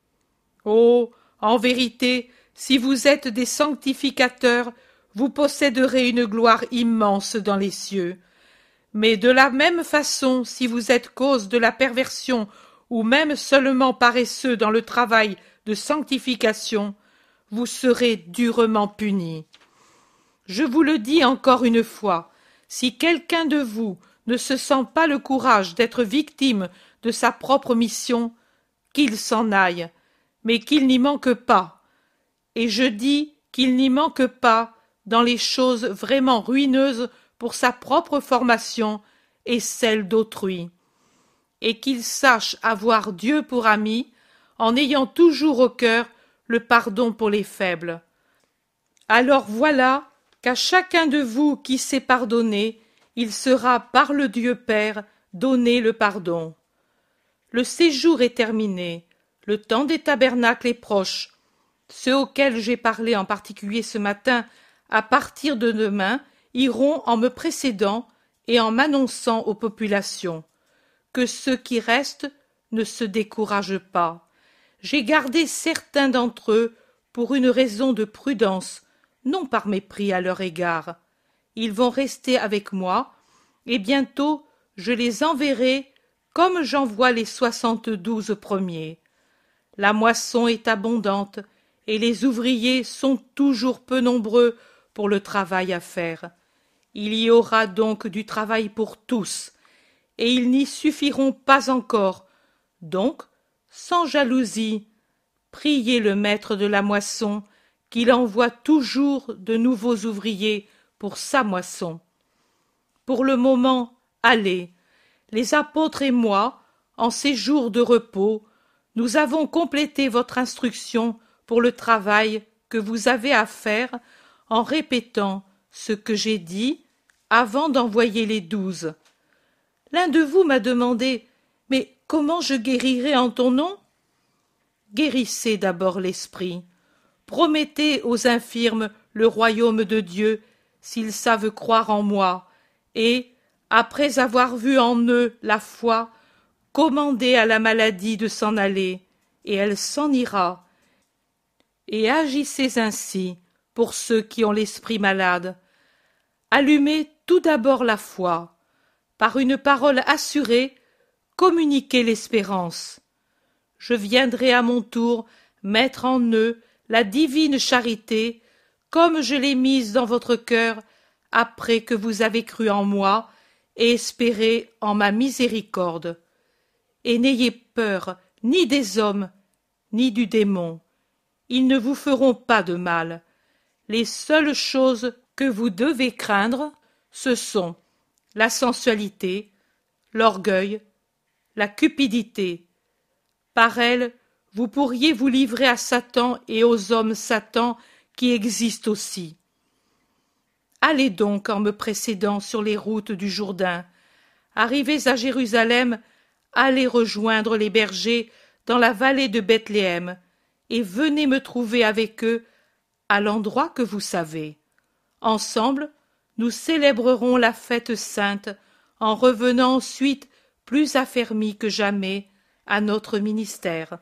Oh, en vérité, si vous êtes des sanctificateurs, vous posséderez une gloire immense dans les cieux. Mais de la même façon, si vous êtes cause de la perversion, ou même seulement paresseux dans le travail de sanctification, vous serez durement punis. Je vous le dis encore une fois, si quelqu'un de vous ne se sent pas le courage d'être victime de sa propre mission, qu'il s'en aille, mais qu'il n'y manque pas. Et je dis qu'il n'y manque pas dans les choses vraiment ruineuses pour sa propre formation et celle d'autrui. Et qu'il sache avoir Dieu pour ami, en ayant toujours au cœur le pardon pour les faibles. Alors voilà qu'à chacun de vous qui sait pardonner, il sera par le Dieu Père donné le pardon. Le séjour est terminé, le temps des tabernacles est proche. Ceux auxquels j'ai parlé en particulier ce matin, à partir de demain, iront en me précédant et en m'annonçant aux populations. Que ceux qui restent ne se découragent pas. J'ai gardé certains d'entre eux pour une raison de prudence, non par mépris à leur égard. Ils vont rester avec moi, et bientôt je les enverrai comme j'envoie les soixante-douze premiers. La moisson est abondante, et les ouvriers sont toujours peu nombreux pour le travail à faire. Il y aura donc du travail pour tous, et ils n'y suffiront pas encore. Donc, sans jalousie, priez le maître de la moisson qu'il envoie toujours de nouveaux ouvriers pour sa moisson. Pour le moment, allez, les apôtres et moi, en ces jours de repos, nous avons complété votre instruction pour le travail que vous avez à faire en répétant ce que j'ai dit avant d'envoyer les douze. L'un de vous m'a demandé « Mais comment je guérirai en ton nom ?» Guérissez d'abord l'esprit. Promettez aux infirmes le royaume de Dieu s'ils savent croire en moi, et, après avoir vu en eux la foi, commandez à la maladie de s'en aller, et elle s'en ira. Et agissez ainsi pour ceux qui ont l'esprit malade. Allumez tout d'abord la foi. Par une parole assurée, communiquez l'espérance. Je viendrai à mon tour mettre en eux la divine charité, comme je l'ai mise dans votre cœur, après que vous avez cru en moi et espéré en ma miséricorde. Et n'ayez peur ni des hommes, ni du démon. Ils ne vous feront pas de mal. Les seules choses que vous devez craindre, ce sont la sensualité, l'orgueil, la cupidité. Par elles, vous pourriez vous livrer à Satan et aux hommes Satan qui existe aussi. Allez donc en me précédant sur les routes du Jourdain. Arrivés à Jérusalem, allez rejoindre les bergers dans la vallée de Bethléem, et venez me trouver avec eux à l'endroit que vous savez. Ensemble, nous célébrerons la fête sainte en revenant ensuite plus affermis que jamais à notre ministère.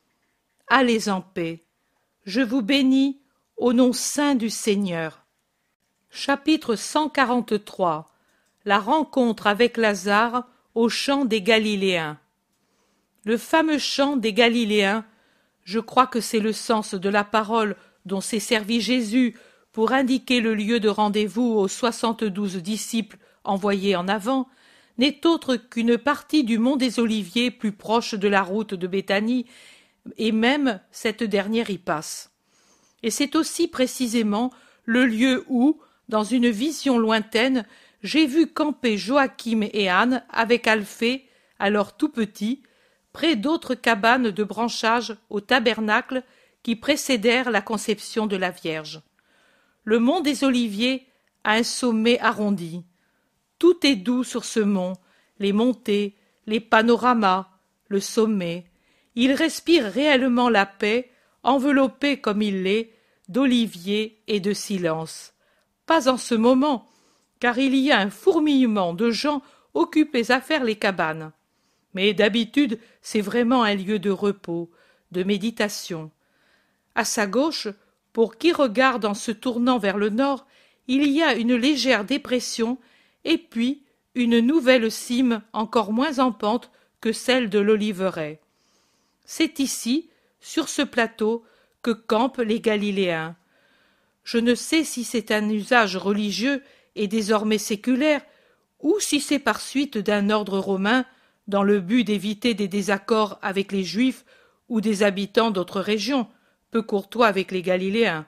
Allez en paix. Je vous bénis au nom saint du Seigneur. Chapitre cent quarante-trois. La rencontre avec Lazare au champ des Galiléens. Le fameux champ des Galiléens, je crois que c'est le sens de la parole dont s'est servi Jésus pour indiquer le lieu de rendez-vous aux soixante-douze disciples envoyés en avant, n'est autre qu'une partie du mont des Oliviers plus proche de la route de Béthanie, et même cette dernière y passe. Et c'est aussi précisément le lieu où, dans une vision lointaine, j'ai vu camper Joachim et Anne avec Alphée, alors tout petit, près d'autres cabanes de branchage au tabernacle qui précédèrent la conception de la Vierge. Le mont des Oliviers a un sommet arrondi. Tout est doux sur ce mont, les montées, les panoramas, le sommet. Il respire réellement la paix, enveloppé comme il l'est, d'oliviers et de silence. Pas en ce moment, car il y a un fourmillement de gens occupés à faire les cabanes. Mais d'habitude, c'est vraiment un lieu de repos, de méditation. À sa gauche, pour qui regarde en se tournant vers le nord, il y a une légère dépression et puis une nouvelle cime encore moins en pente que celle de l'Oliveraie. C'est ici, sur ce plateau, que campent les Galiléens. Je ne sais si c'est un usage religieux et désormais séculaire, ou si c'est par suite d'un ordre romain, dans le but d'éviter des désaccords avec les Juifs ou des habitants d'autres régions, peu courtois avec les Galiléens.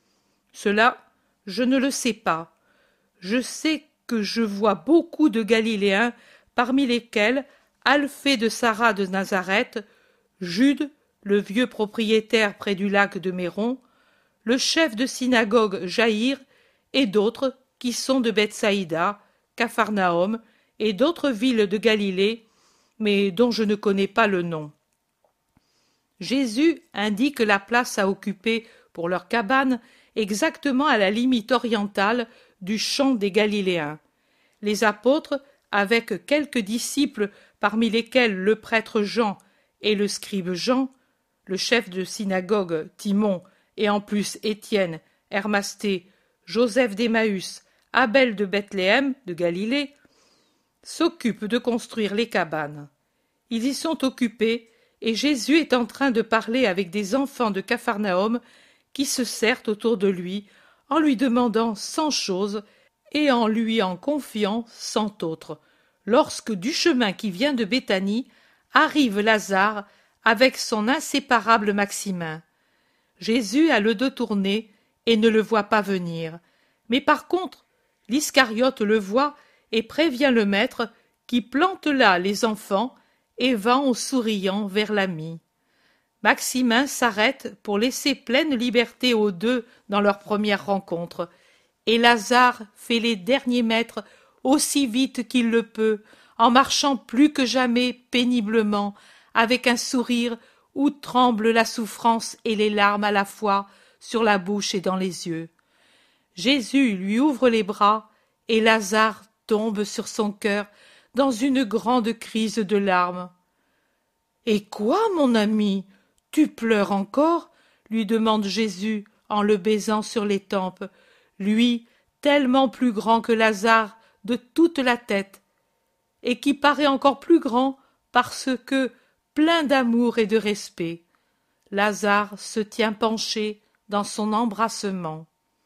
Cela, je ne le sais pas. Je sais que je vois beaucoup de Galiléens, parmi lesquels Alphée de Sarah de Nazareth, Jude, le vieux propriétaire près du lac de Méron, le chef de synagogue Jaïr, et d'autres qui sont de Bethsaïda, Capharnaüm et d'autres villes de Galilée, mais dont je ne connais pas le nom. Jésus indique la place à occuper pour leur cabane exactement à la limite orientale du champ des Galiléens. Les apôtres, avec quelques disciples parmi lesquels le prêtre Jean et le scribe Jean, le chef de synagogue Timon et en plus Étienne, Hermasté, Joseph d'Emmaüs, Abel de Bethléem de Galilée, s'occupent de construire les cabanes. Ils y sont occupés et Jésus est en train de parler avec des enfants de Capharnaüm qui se serrent autour de lui en lui demandant cent choses et en lui en confiant cent autres, lorsque du chemin qui vient de Béthanie arrive Lazare avec son inséparable Maximin. Jésus a le dos tourné et ne le voit pas venir, mais par contre l'Iscariote le voit et prévient le maître qui plante là les enfants et va en souriant vers l'ami. Maximin s'arrête pour laisser pleine liberté aux deux dans leur première rencontre, et Lazare fait les derniers mètres aussi vite qu'il le peut, en marchant plus que jamais péniblement, avec un sourire où tremble la souffrance et les larmes à la fois sur la bouche et dans les yeux. Jésus lui ouvre les bras, et Lazare tombe sur son cœur dans une grande crise de larmes. « Et quoi, mon ami, tu pleures encore ?» lui demande Jésus en le baisant sur les tempes, lui tellement plus grand que Lazare de toute la tête, et qui paraît encore plus grand parce que, plein d'amour et de respect, Lazare se tient penché dans son embrassement.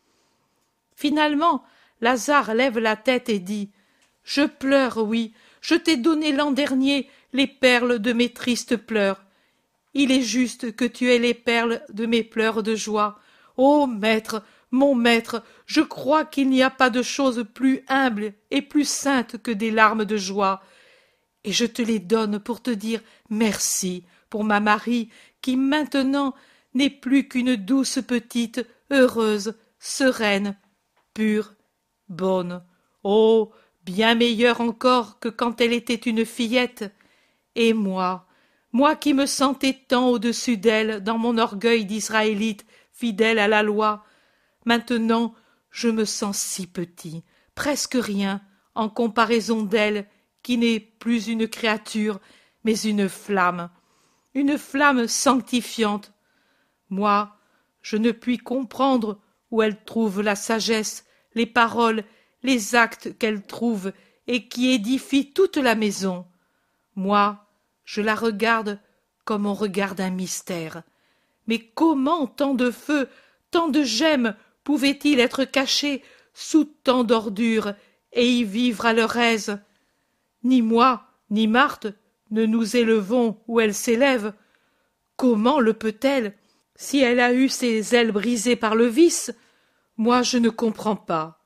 Finalement, Lazare lève la tête et dit « Je pleure, oui, je t'ai donné l'an dernier les perles de mes tristes pleurs. Il est juste que tu aies les perles de mes pleurs de joie. Ô maître, mon maître, je crois qu'il n'y a pas de chose plus humble et plus sainte que des larmes de joie. Et je te les donne pour te dire merci pour ma Marie qui maintenant n'est plus qu'une douce petite heureuse, sereine, pure, bonne. Oh, bien meilleure encore que quand elle était une fillette. Et moi, moi qui me sentais tant au-dessus d'elle dans mon orgueil d'Israélite fidèle à la loi, maintenant je me sens si petit, presque rien, en comparaison d'elle qui n'est plus une créature, mais une flamme, une flamme sanctifiante. Moi, je ne puis comprendre où elle trouve la sagesse, les paroles, les actes qu'elle trouve et qui édifient toute la maison. Moi, je la regarde comme on regarde un mystère. Mais comment tant de feu, tant de gemmes pouvaient-ils être cachés sous tant d'ordures et y vivre à leur aise? Ni moi, ni Marthe ne nous élevons où elle s'élève. Comment le peut-elle, si elle a eu ses ailes brisées par le vice? Moi, je ne comprends pas.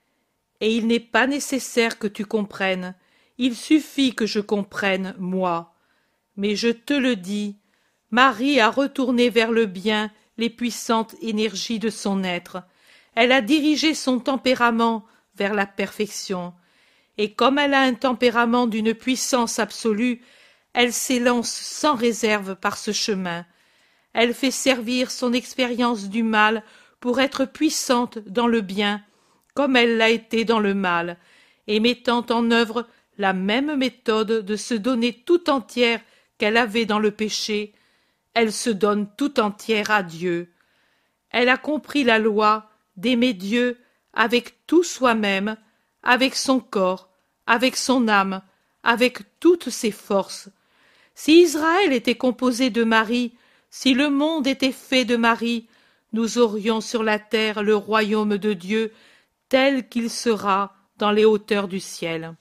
Et il n'est pas nécessaire que tu comprennes, il suffit que je comprenne, moi. Mais je te le dis, Marie a retourné vers le bien les puissantes énergies de son être. Elle a dirigé son tempérament vers la perfection. Et comme elle a un tempérament d'une puissance absolue, elle s'élance sans réserve par ce chemin. Elle fait servir son expérience du mal pour être puissante dans le bien, comme elle l'a été dans le mal, et mettant en œuvre la même méthode de se donner tout entière qu'elle avait dans le péché, elle se donne tout entière à Dieu. Elle a compris la loi d'aimer Dieu avec tout soi-même, avec son corps, avec son âme, avec toutes ses forces. Si Israël était composé de Marie, si le monde était fait de Marie, nous aurions sur la terre le royaume de Dieu tel qu'il sera dans les hauteurs du ciel.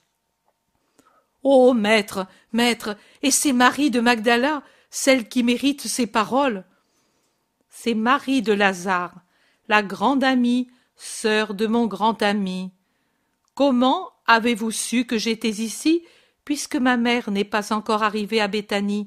Ô maître, maître, et c'est Marie de Magdala, celle qui mérite ces paroles? C'est Marie de Lazare, la grande amie, sœur de mon grand ami. Comment avez-vous su que j'étais ici, puisque ma mère n'est pas encore arrivée à Béthanie?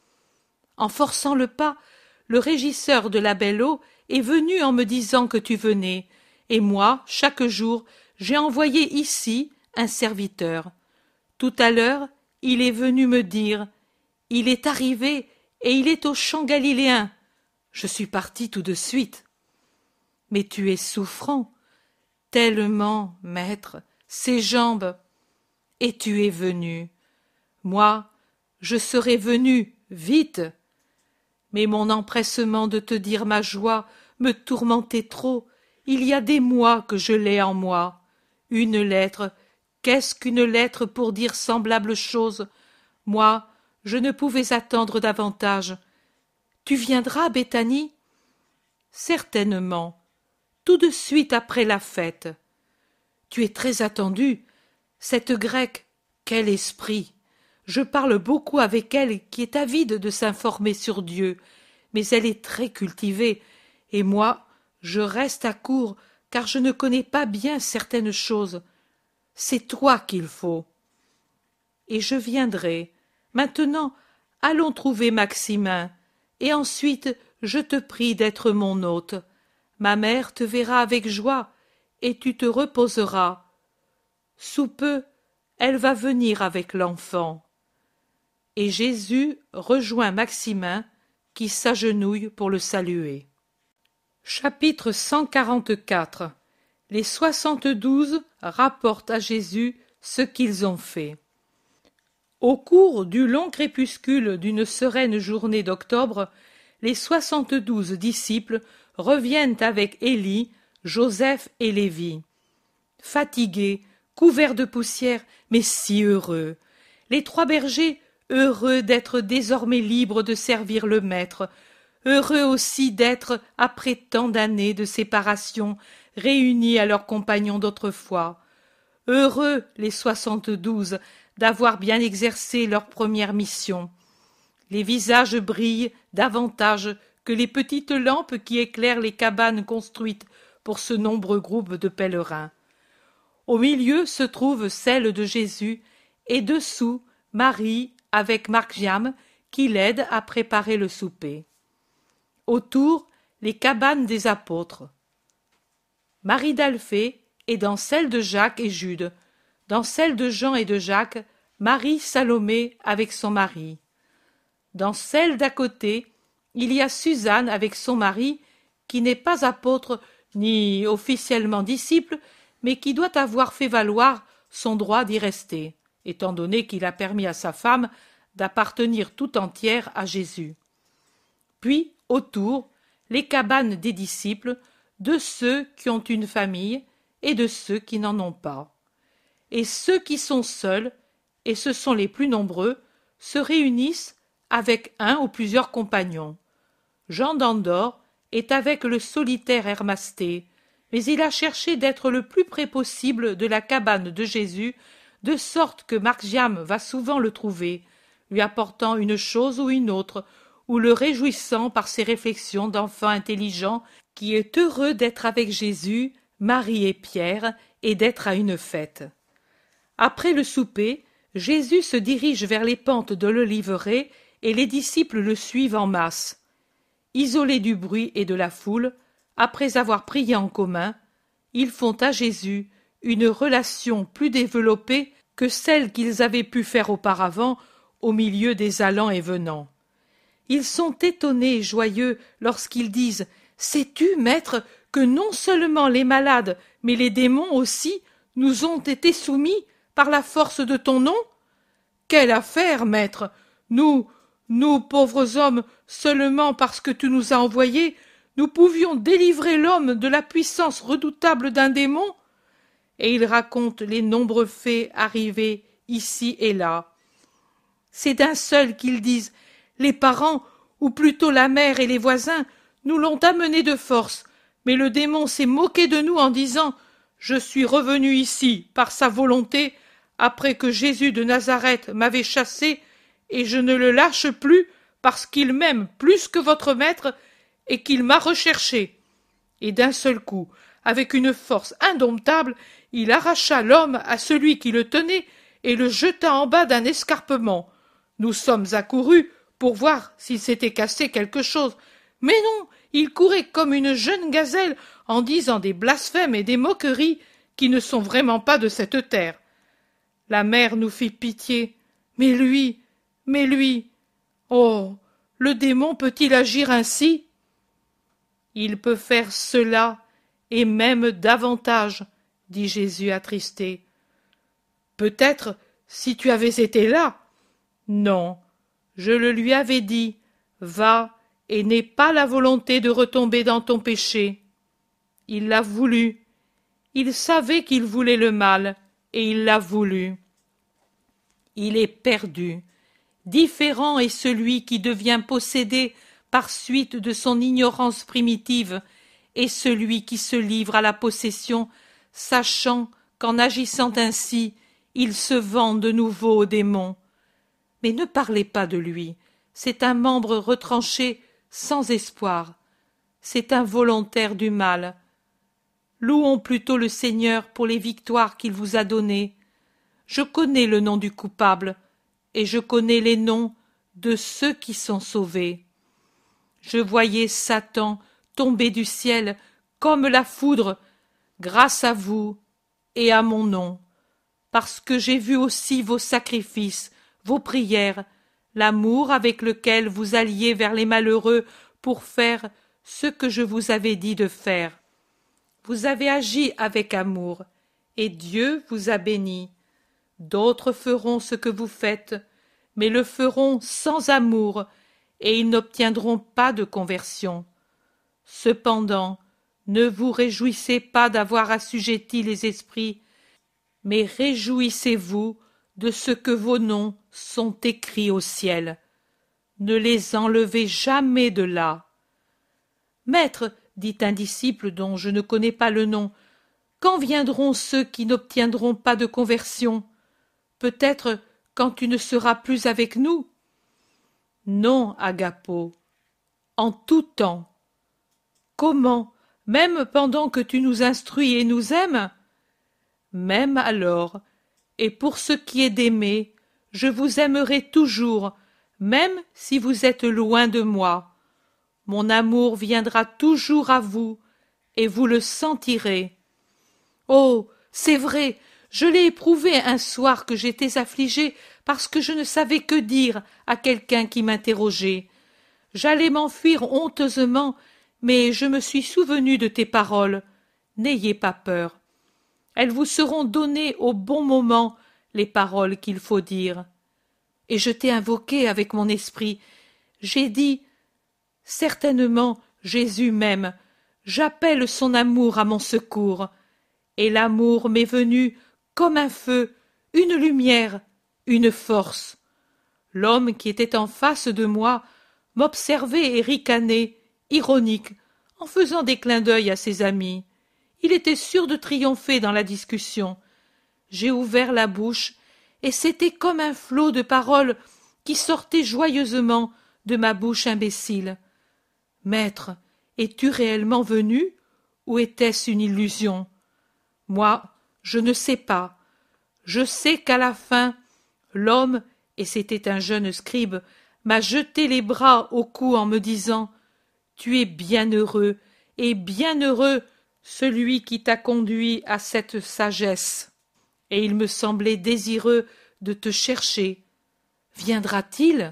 En forçant le pas, le régisseur de la Belle Eau est venu en me disant que tu venais, et moi, chaque jour, j'ai envoyé ici un serviteur. Tout à l'heure, il est venu me dire « Il est arrivé et il est au champ galiléen ». Je suis parti tout de suite. Mais tu es souffrant, tellement, maître, ces jambes. Et tu es venu. Moi, je serais venu, vite. Mais mon empressement de te dire ma joie me tourmentait trop. Il y a des mois que je l'ai en moi. Une lettre, qu'est-ce qu'une lettre pour dire semblable chose? Moi, je ne pouvais attendre davantage. Tu viendras, Béthanie? Certainement, tout de suite après la fête. Tu es très attendue. Cette grecque, quel esprit! Je parle beaucoup avec elle qui est avide de s'informer sur Dieu, mais elle est très cultivée, et moi, je reste à court car je ne connais pas bien certaines choses. C'est toi qu'il faut. Et je viendrai. Maintenant, allons trouver Maximin, et ensuite je te prie d'être mon hôte. Ma mère te verra avec joie, et tu te reposeras. Sous peu, elle va venir avec l'enfant. Et Jésus rejoint Maximin, qui s'agenouille pour le saluer. Chapitre cent quarante-quatre. Les soixante-douze rapportent à Jésus ce qu'ils ont fait. Au cours du long crépuscule d'une sereine journée d'octobre, les soixante-douze disciples reviennent avec Élie, Joseph et Lévi. Fatigués, couverts de poussière, mais si heureux. Les trois bergers, heureux d'être désormais libres de servir le Maître, heureux aussi d'être, après tant d'années de séparation, réunis à leurs compagnons d'autrefois. Heureux, les soixante-douze, d'avoir bien exercé leur première mission. Les visages brillent davantage que les petites lampes qui éclairent les cabanes construites pour ce nombreux groupe de pèlerins. Au milieu se trouve celle de Jésus, et dessous Marie avec Marc-Jam qui l'aide à préparer le souper. Autour, les cabanes des apôtres. Marie d'Alphée est dans celle de Jacques et Jude, dans celle de Jean et de Jacques, Marie Salomé avec son mari. Dans celle d'à côté, il y a Suzanne avec son mari, qui n'est pas apôtre ni officiellement disciple, mais qui doit avoir fait valoir son droit d'y rester, étant donné qu'il a permis à sa femme d'appartenir tout entière à Jésus. Puis, autour, les cabanes des disciples, de ceux qui ont une famille et de ceux qui n'en ont pas. Et ceux qui sont seuls, et ce sont les plus nombreux, se réunissent avec un ou plusieurs compagnons. Jean d'Andorre est avec le solitaire Hermasté, mais il a cherché d'être le plus près possible de la cabane de Jésus, de sorte que Margiam va souvent le trouver, lui apportant une chose ou une autre, ou le réjouissant par ses réflexions d'enfant intelligent qui est heureux d'être avec Jésus, Marie et Pierre, et d'être à une fête. Après le souper, Jésus se dirige vers les pentes de l'Oliveraie et les disciples le suivent en masse. Isolés du bruit et de la foule, après avoir prié en commun, ils font à Jésus une relation plus développée que celle qu'ils avaient pu faire auparavant au milieu des allants et venants. Ils sont étonnés et joyeux lorsqu'ils disent « Sais-tu, maître, que non seulement les malades, mais les démons aussi nous ont été soumis par la force de ton nom? Quelle affaire, maître! Nous, nous pauvres hommes, seulement parce que tu nous as envoyés, nous pouvions délivrer l'homme de la puissance redoutable d'un démon? » Et il raconte les nombreux faits arrivés ici et là. C'est d'un seul qu'ils disent « Les parents, ou plutôt la mère et les voisins, nous l'ont amené de force, mais le démon s'est moqué de nous en disant « Je suis revenu ici par sa volonté, après que Jésus de Nazareth m'avait chassé, et je ne le lâche plus parce qu'il m'aime plus que votre maître et qu'il m'a recherché. » Et d'un seul coup, avec une force indomptable, il arracha l'homme à celui qui le tenait et le jeta en bas d'un escarpement. Nous sommes accourus pour voir s'il s'était cassé quelque chose. Mais non, il courait comme une jeune gazelle en disant des blasphèmes et des moqueries qui ne sont vraiment pas de cette terre. La mère nous fit pitié. Mais lui, mais lui, oh, le démon peut-il agir ainsi? Il peut faire cela, et même davantage, dit Jésus attristé. Peut-être si tu avais été là. Non, je le lui avais dit, va et n'aie pas la volonté de retomber dans ton péché. Il l'a voulu. Il savait qu'il voulait le mal, et il l'a voulu. Il est perdu. Différent est celui qui devient possédé par suite de son ignorance primitive, et celui qui se livre à la possession, sachant qu'en agissant ainsi, il se vend de nouveau au démon. Mais ne parlez pas de lui, c'est un membre retranché, sans espoir, c'est un volontaire du mal. Louons plutôt le Seigneur pour les victoires qu'il vous a données. Je connais le nom du coupable, et je connais les noms de ceux qui sont sauvés. Je voyais Satan tomber du ciel comme la foudre, grâce à vous et à mon nom, parce que j'ai vu aussi vos sacrifices, vos prières, l'amour avec lequel vous alliez vers les malheureux pour faire ce que je vous avais dit de faire. Vous avez agi avec amour, et Dieu vous a béni. D'autres feront ce que vous faites, mais le feront sans amour, et ils n'obtiendront pas de conversion. Cependant, ne vous réjouissez pas d'avoir assujetti les esprits, mais réjouissez-vous de ce que vos noms sont écrits au ciel. Ne les enlevez jamais de là. Maître, dit un disciple dont je ne connais pas le nom, quand viendront ceux qui n'obtiendront pas de conversion? Peut-être quand tu ne seras plus avec nous? Non, Agapo, en tout temps. Comment? Même pendant que tu nous instruis et nous aimes? Même alors, et pour ce qui est d'aimer, je vous aimerai toujours, même si vous êtes loin de moi. Mon amour viendra toujours à vous, et vous le sentirez. Oh, c'est vrai, je l'ai éprouvé un soir que j'étais affligée parce que je ne savais que dire à quelqu'un qui m'interrogeait. J'allais m'enfuir honteusement, mais je me suis souvenu de tes paroles. N'ayez pas peur. Elles vous seront données au bon moment, les paroles qu'il faut dire. Et je t'ai invoqué avec mon esprit. J'ai dit, certainement, Jésus m'aime. J'appelle son amour à mon secours. Et l'amour m'est venu comme un feu, une lumière, une force. L'homme qui était en face de moi m'observait et ricanait, ironique, en faisant des clins d'œil à ses amis. Il était sûr de triompher dans la discussion. J'ai ouvert la bouche, et c'était comme un flot de paroles qui sortaient joyeusement de ma bouche imbécile. Maître, es-tu réellement venu, ou était-ce une illusion? Moi, je ne sais pas. Je sais qu'à la fin, l'homme, et c'était un jeune scribe, m'a jeté les bras au cou en me disant « Tu es bien heureux, et bien heureux celui qui t'a conduit à cette sagesse. » Et il me semblait désireux de te chercher. Viendra-t-il?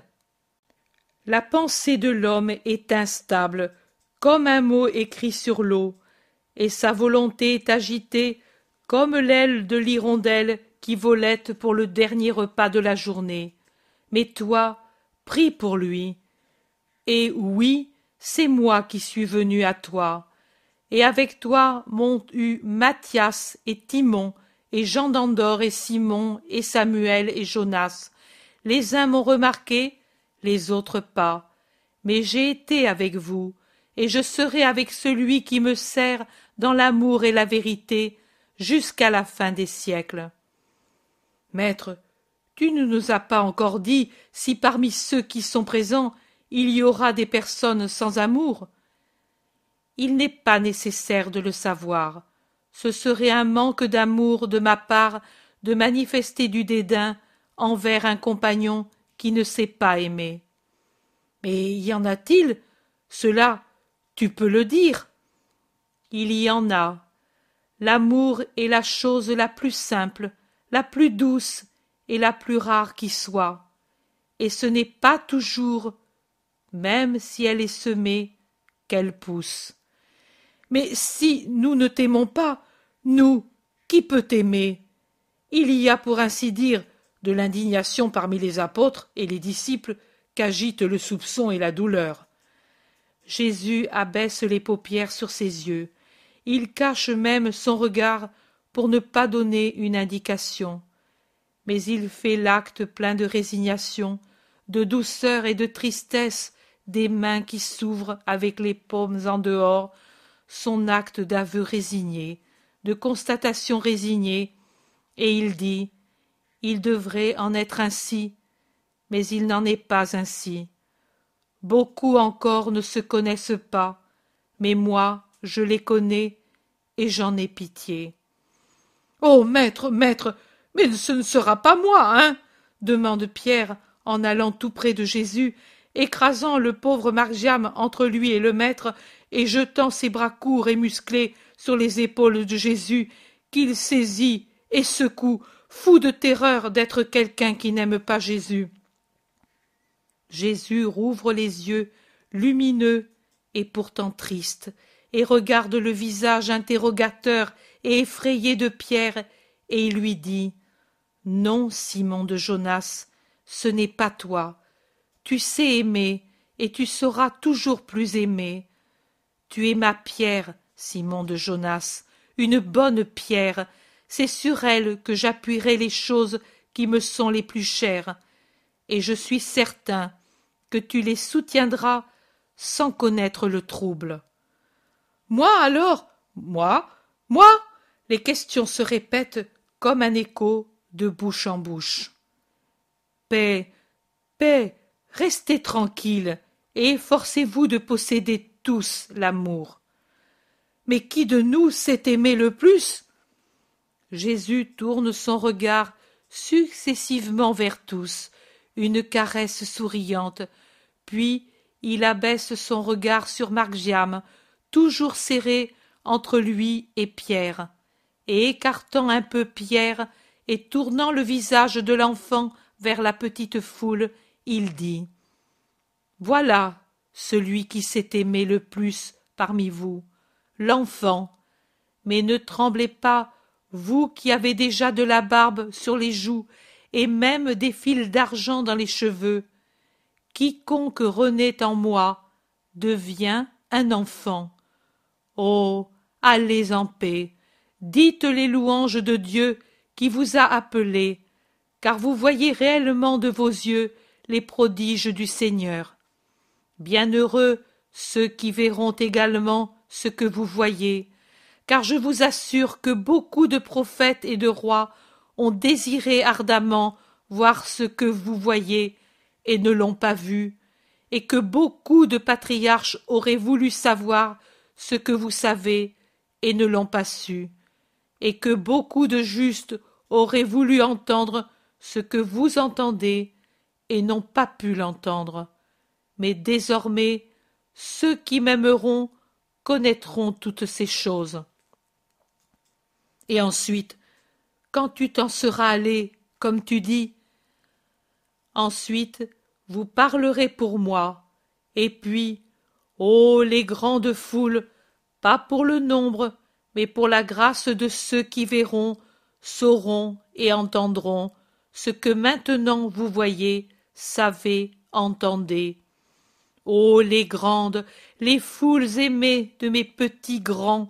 La pensée de l'homme est instable, comme un mot écrit sur l'eau, et sa volonté est agitée comme l'aile de l'hirondelle qui volette pour le dernier repas de la journée. Mais toi, prie pour lui. Et oui, c'est moi qui suis venu à toi. Et avec toi m'ont eu Matthias et Timon, et Jean d'Andorre et Simon et Samuel et Jonas. Les uns m'ont remarqué, les autres pas. Mais j'ai été avec vous, et je serai avec celui qui me sert dans l'amour et la vérité, jusqu'à la fin des siècles. Maître, tu ne nous as pas encore dit si parmi ceux qui sont présents il y aura des personnes sans amour. Il n'est pas nécessaire de le savoir. Ce serait un manque d'amour de ma part de manifester du dédain envers un compagnon qui ne sait pas aimer. Mais y en a-t-il? Cela, tu peux le dire. Il y en a. L'amour est la chose la plus simple, la plus douce et la plus rare qui soit. Et ce n'est pas toujours, même si elle est semée, qu'elle pousse. Mais si nous ne t'aimons pas, nous, qui peut t'aimer? Il y a, pour ainsi dire, de l'indignation parmi les apôtres et les disciples qu'agitent le soupçon et la douleur. Jésus abaisse les paupières sur ses yeux. Il cache même son regard pour ne pas donner une indication. Mais il fait l'acte plein de résignation, de douceur et de tristesse des mains qui s'ouvrent avec les paumes en dehors, son acte d'aveu résigné, de constatation résignée, et il dit « Il devrait en être ainsi, mais il n'en est pas ainsi. Beaucoup encore ne se connaissent pas, mais moi, je les connais, et j'en ai pitié. »« Oh, maître, maître, mais ce ne sera pas moi, hein ?» demande Pierre, en allant tout près de Jésus, écrasant le pauvre Margiam entre lui et le maître, et jetant ses bras courts et musclés sur les épaules de Jésus, qu'il saisit et secoue, fou de terreur d'être quelqu'un qui n'aime pas Jésus. Jésus rouvre les yeux, lumineux et pourtant triste, et regarde le visage interrogateur et effrayé de Pierre, et il lui dit « Non, Simon de Jonas, ce n'est pas toi. Tu sais aimer, et tu sauras toujours plus aimer. Tu es ma pierre, Simon de Jonas, une bonne pierre, c'est sur elle que j'appuierai les choses qui me sont les plus chères, et je suis certain que tu les soutiendras sans connaître le trouble. » Moi alors? Moi? Moi? Les questions se répètent comme un écho de bouche en bouche. Paix, paix, restez tranquille et efforcez-vous de posséder tous l'amour. Mais qui de nous s'est aimé le plus? Jésus tourne son regard successivement vers tous, une caresse souriante, puis il abaisse son regard sur Margiam, toujours serré entre lui et Pierre, et écartant un peu Pierre, et tournant le visage de l'enfant vers la petite foule, il dit: Voilà celui qui s'est aimé le plus parmi vous, l'enfant. Mais ne tremblez pas, vous qui avez déjà de la barbe sur les joues et même des fils d'argent dans les cheveux. Quiconque renaît en moi devient un enfant. Oh, allez en paix, dites les louanges de Dieu qui vous a appelé, car vous voyez réellement de vos yeux les prodiges du Seigneur. Bienheureux ceux qui verront également ce que vous voyez, car je vous assure que beaucoup de prophètes et de rois ont désiré ardemment voir ce que vous voyez et ne l'ont pas vu, et que beaucoup de patriarches auraient voulu savoir ce que vous savez et ne l'ont pas su, et que beaucoup de justes auraient voulu entendre ce que vous entendez et n'ont pas pu l'entendre. Mais désormais, ceux qui m'aimeront connaîtront toutes ces choses. Et ensuite, quand tu t'en seras allé, comme tu dis, ensuite vous parlerez pour moi, et puis, ô les grandes foules, pas pour le nombre, mais pour la grâce de ceux qui verront, sauront et entendront ce que maintenant vous voyez, savez, entendez. Ô les grandes, les foules aimées de mes petits grands,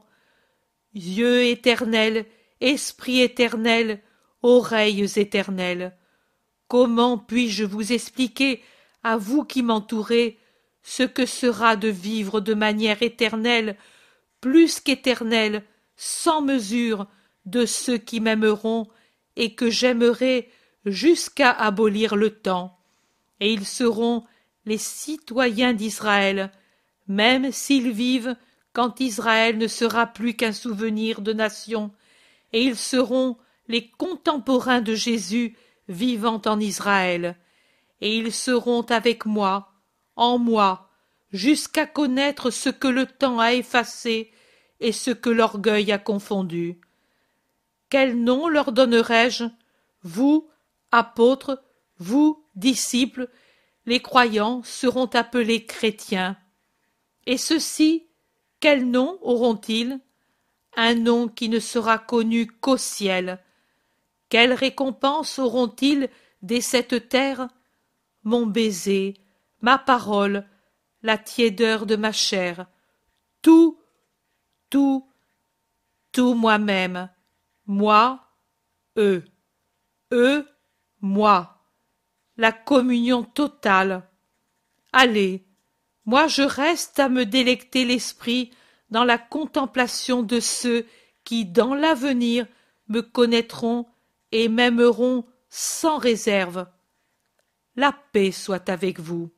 yeux éternels, esprit éternel, oreilles éternelles, comment puis-je vous expliquer, à vous qui m'entourez, ce que sera de vivre de manière éternelle, plus qu'éternelle, sans mesure, de ceux qui m'aimeront et que j'aimerai jusqu'à abolir le temps, et ils seront les citoyens d'Israël, même s'ils vivent quand Israël ne sera plus qu'un souvenir de nation, et ils seront les contemporains de Jésus vivant en Israël, et ils seront avec moi, en moi, jusqu'à connaître ce que le temps a effacé et ce que l'orgueil a confondu. Quel nom leur donnerai-je, vous, apôtres, vous, disciples? Les croyants seront appelés chrétiens. Et ceux-ci, quel nom auront-ils? Un nom qui ne sera connu qu'au ciel. Quelle récompense auront-ils dès cette terre? Mon baiser, ma parole, la tiédeur de ma chair, tout, tout, tout moi-même, moi, eux, eux, moi, la communion totale. Allez, moi je reste à me délecter l'esprit dans la contemplation de ceux qui, dans l'avenir, me connaîtront et m'aimeront sans réserve. La paix soit avec vous.